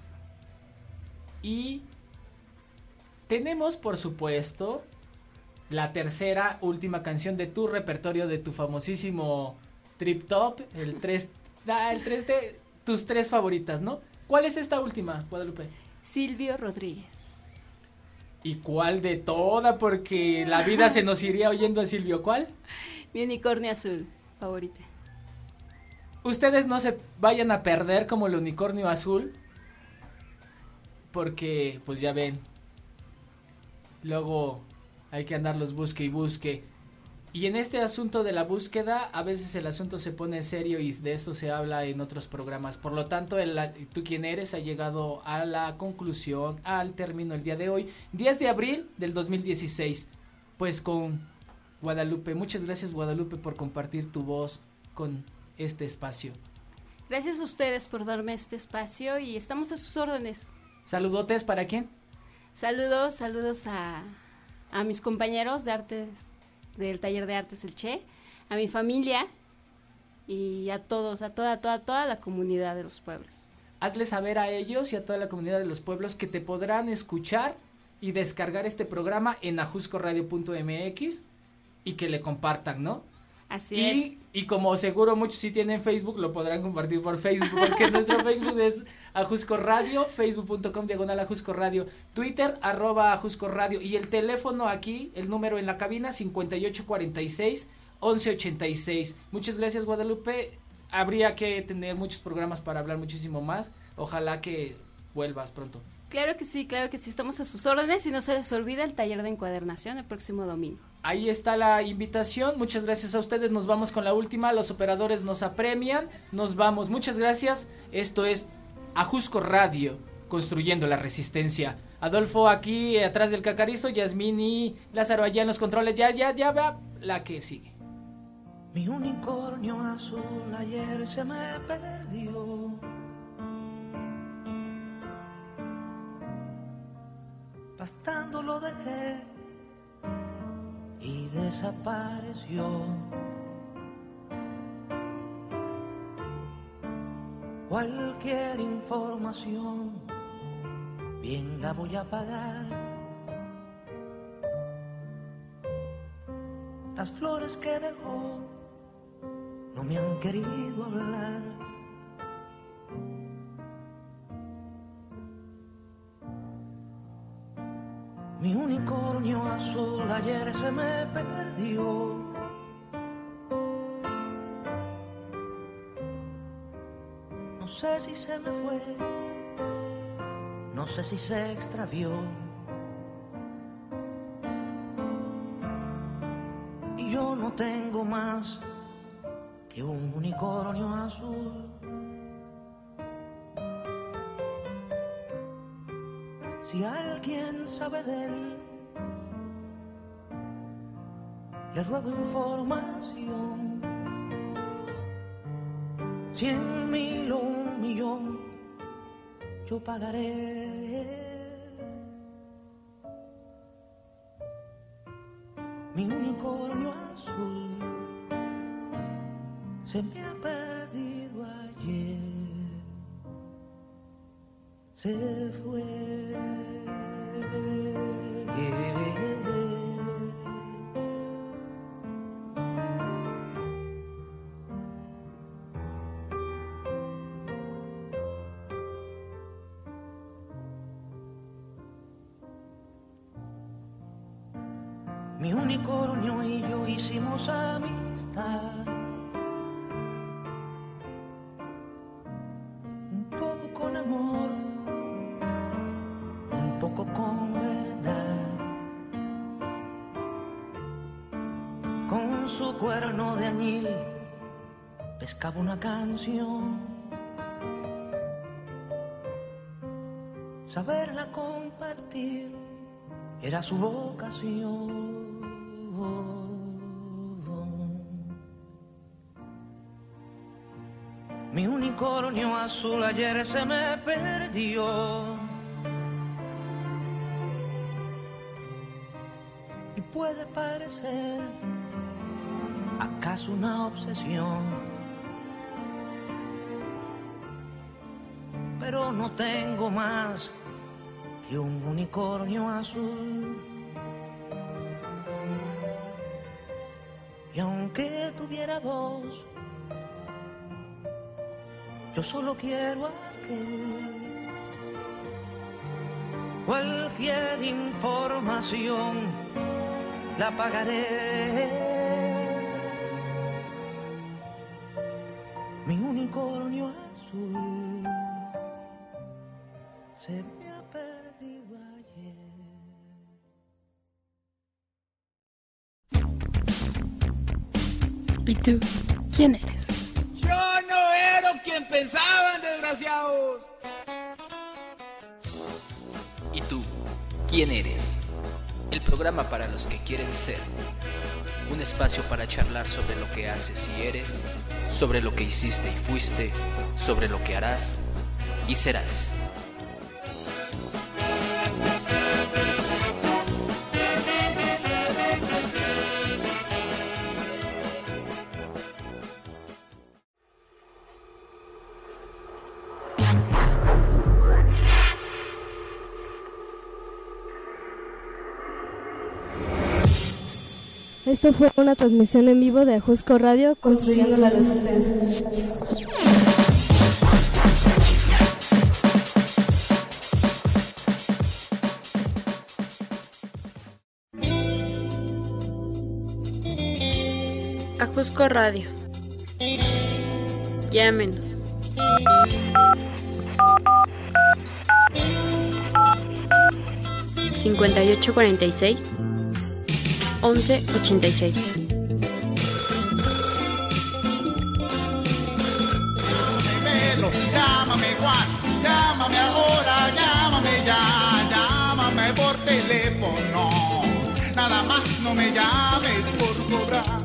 Y tenemos, por supuesto, la tercera, última canción de tu repertorio, de tu famosísimo Trip Top, el tres, ah, el tres de tus tres favoritas, ¿no? ¿Cuál es esta última, Guadalupe? Silvio Rodríguez. ¿Y cuál de toda? Porque la vida se nos iría oyendo a Silvio, ¿cuál? Mi unicornio azul, favorita. Ustedes no se vayan a perder como el unicornio azul, porque pues ya ven, luego hay que andarlos busque y busque. Y en este asunto de la búsqueda, a veces el asunto se pone serio y de esto se habla en otros programas. Por lo tanto, el, tú quién eres ha llegado a la conclusión, al término el día de hoy, diez de abril del dos mil dieciséis, pues con Guadalupe. Muchas gracias, Guadalupe, por compartir tu voz con este espacio. Gracias a ustedes por darme este espacio y estamos a sus órdenes. Saludotes, ¿para quién? Saludos, saludos a, a mis compañeros de artes, del taller de artes El Che, a mi familia y a todos, a toda, toda, toda la comunidad de los pueblos. Hazle saber a ellos y a toda la comunidad de los pueblos que te podrán escuchar y descargar este programa en ajusco radio punto m x y que le compartan, ¿no? Así y, es. Y como seguro muchos sí tienen Facebook, lo podrán compartir por Facebook, porque nuestro Facebook es Ajusco Radio, facebook punto com diagonal Ajusco Radio, Twitter, arroba Ajusco Radio, y el teléfono aquí, el número en la cabina, cincuenta y ocho cuarenta y seis, once ochenta y seis. Muchas gracias, Guadalupe. Habría que tener muchos programas para hablar muchísimo más. Ojalá que vuelvas pronto. Claro que sí, claro que sí, estamos a sus órdenes y no se les olvida el taller de encuadernación el próximo domingo. Ahí está la invitación, muchas gracias a ustedes, nos vamos con la última, los operadores nos apremian, nos vamos, muchas gracias, esto es Ajusco Radio, construyendo la resistencia. Adolfo aquí atrás del cacarizo, Yasmín y Lázaro allá en los controles, ya, ya, ya va la que sigue. Mi unicornio azul ayer se me perdió. Pastando lo dejé y desapareció. Cualquier información bien la voy a pagar. Las flores que dejó no me han querido hablar. Mi unicornio azul ayer se me perdió. No sé si se me fue, no sé si se extravió. Y yo no tengo más que un unicornio azul. Si alguien sabe de él, le ruego información. Cien mil o un millón, yo pagaré. Mi unicornio azul se me ha perdido ayer, se fue. Mi unicornio y yo hicimos amistad. Un poco con amor, un poco con verdad. Con su cuerno de añil pescaba una canción. Saberla compartir era su vocación. Mi unicornio azul ayer se me perdió. Y puede parecer acaso una obsesión, pero no tengo más que un unicornio azul. Y aunque tuviera dos, yo solo quiero aquel. Cualquier información la pagaré. Mi unicornio azul se me ha perdido ayer. ¿Y tú? ¿Quién eres? Yo no era quien pensaban, desgraciados. ¿Y tú? ¿Quién eres? El programa para los que quieren ser. Un espacio para charlar sobre lo que haces y eres, sobre lo que hiciste y fuiste, sobre lo que harás y serás. Esto fue una transmisión en vivo de Ajusco Radio, construyendo la resistencia. Ajusco Radio. Llámenos. cincuenta y ocho cuarenta y seis once ochenta y seis. Pedro, llámame Juan, llámame ahora, llámame ya, llámame por teléfono, nada más no me llames por cobrar.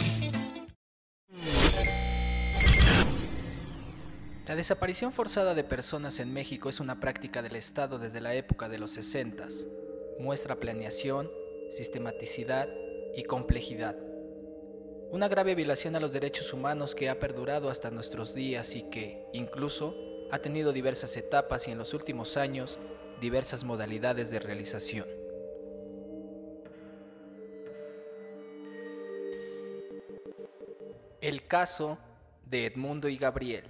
La desaparición forzada de personas en México es una práctica del Estado desde la época de los sesentas. Muestra planeación, sistematicidad y complejidad. Una grave violación a los derechos humanos que ha perdurado hasta nuestros días y que, incluso, ha tenido diversas etapas y en los últimos años, diversas modalidades de realización. El caso de Edmundo y Gabriel.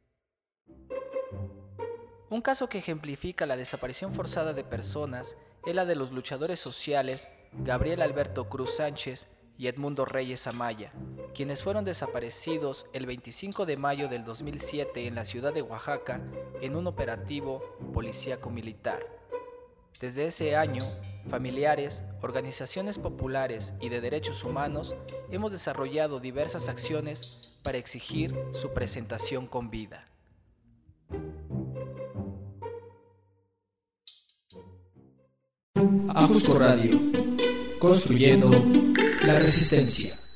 Un caso que ejemplifica la desaparición forzada de personas es la de los luchadores sociales Gabriel Alberto Cruz Sánchez y Edmundo Reyes Amaya, quienes fueron desaparecidos el veinticinco de mayo del dos mil siete en la ciudad de Oaxaca en un operativo policíaco militar. Desde ese año, familiares, organizaciones populares y de derechos humanos hemos desarrollado diversas acciones para exigir su presentación con vida. Ajusco Radio, construyendo la resistencia.